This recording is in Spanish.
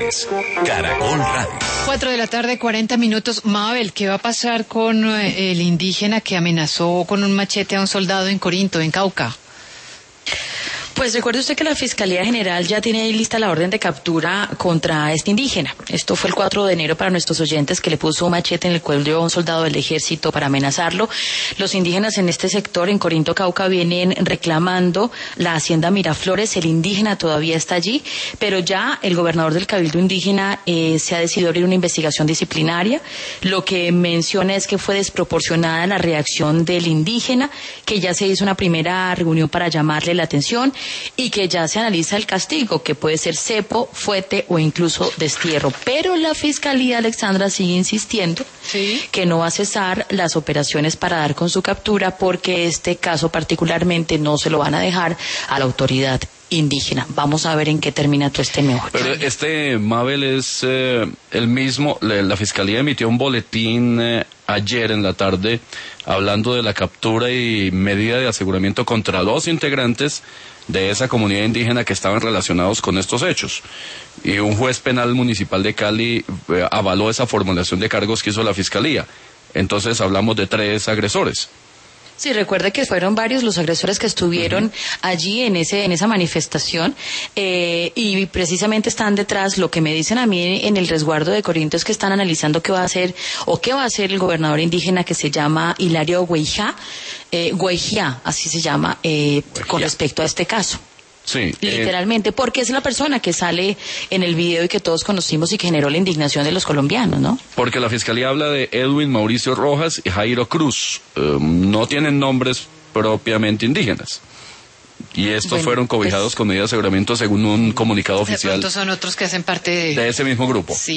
Caracol Radio. 4:40 p.m. Mabel, ¿qué va a pasar con el indígena que amenazó con un machete a un soldado en Corinto, en Cauca? Pues recuerde usted que la Fiscalía General ya tiene ahí lista la orden de captura contra este indígena. Esto fue el 4 de enero para nuestros oyentes, que le puso un machete en el cuello a un soldado del ejército para amenazarlo. Los indígenas en este sector, en Corinto, Cauca, vienen reclamando la hacienda Miraflores. El indígena todavía está allí, pero ya el gobernador del Cabildo Indígena se ha decidido abrir una investigación disciplinaria. Lo que menciona es que fue desproporcionada la reacción del indígena, que ya se hizo una primera reunión para llamarle la atención y que ya se analiza el castigo, que puede ser cepo, fuete o incluso destierro. Pero la Fiscalía, Alexandra, sigue insistiendo que no va a cesar las operaciones para dar con su captura, porque este caso particularmente no se lo van a dejar a la autoridad indígena. Vamos a ver en qué termina todo este meollo. Pero Mabel, es el mismo. La Fiscalía emitió un boletín ayer en la tarde hablando de la captura y medida de aseguramiento contra 2 integrantes de esa comunidad indígena que estaban relacionados con estos hechos. Y un juez penal municipal de Cali avaló esa formulación de cargos que hizo la Fiscalía. Entonces hablamos de 3 agresores. Sí, recuerde que fueron varios los agresores que estuvieron allí en esa manifestación, y precisamente están detrás. Lo que me dicen a mí en el resguardo de Corinto es que están analizando qué va a hacer el gobernador indígena, que se llama Hilario Guaijá, así se llama, con respecto a este caso. Sí, literalmente, porque es la persona que sale en el video y que todos conocimos y que generó la indignación de los colombianos, ¿no? Porque la Fiscalía habla de Edwin Mauricio Rojas y Jairo Cruz. No tienen nombres propiamente indígenas. Y estos fueron cobijados con medidas de aseguramiento según un comunicado oficial. De pronto son otros que hacen parte de ese mismo grupo. Sí.